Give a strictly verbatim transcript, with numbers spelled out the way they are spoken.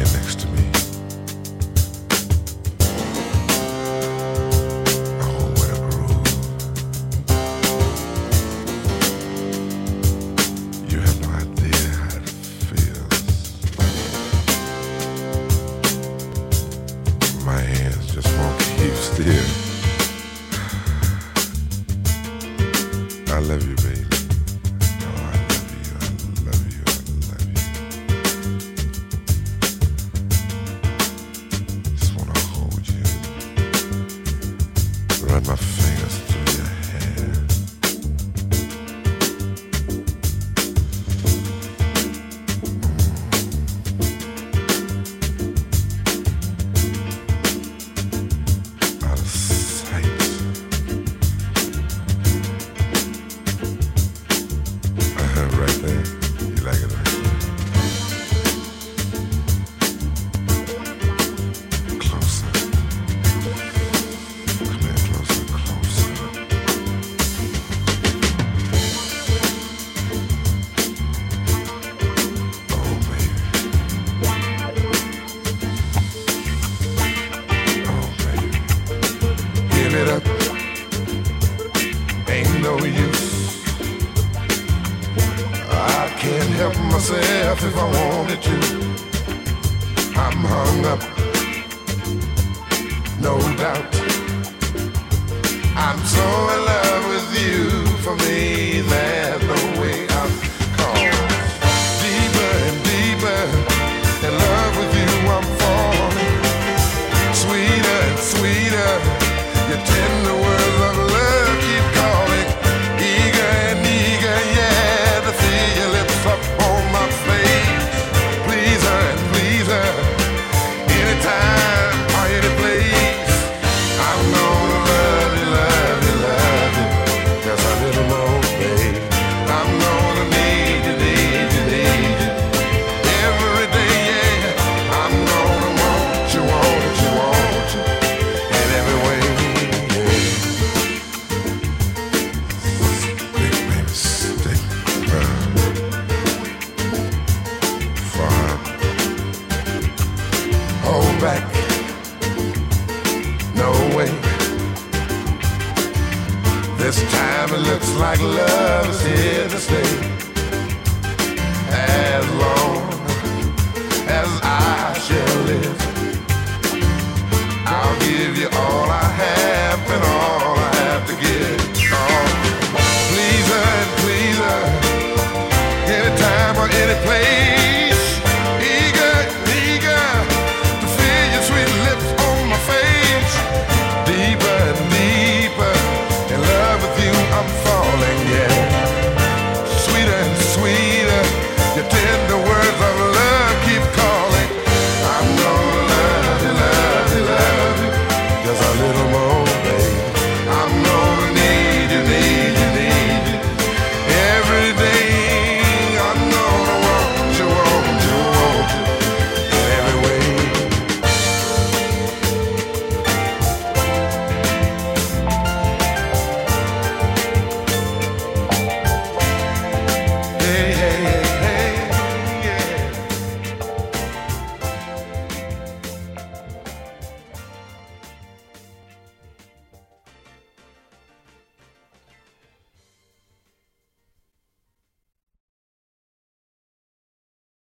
next to me. Oh, what a groove. You have no idea how it feels. My hands just won't keep still. I love you, baby. Oh, I love you, I love you, I love you. Just wanna hold you. Run my fingers through your hair. Mm. Out of sight. Right there. You like it right there? Closer. Come here, closer, closer. Oh, baby. Oh, baby. Give it up. Ain't no use. I can't help myself if I wanted to. I'm hung up, no doubt. I'm so in love with you. For me, there's no way out. Cause deeper and deeper in love with you, I'm falling. Sweeter and sweeter, your tender words of love keep calling. Eager and eager, yeah, to feel your lips up on my face. Please her and please her, anytime or any place. I'm gonna love you, love you, love you, just a little more, babe. I'm gonna need you, need you, need you, every day, yeah. I'm gonna want you, want you, want you, in every way, yeah. Stick, baby, stick around. Far. Hold back. No way. This time it looks like love is here to stay.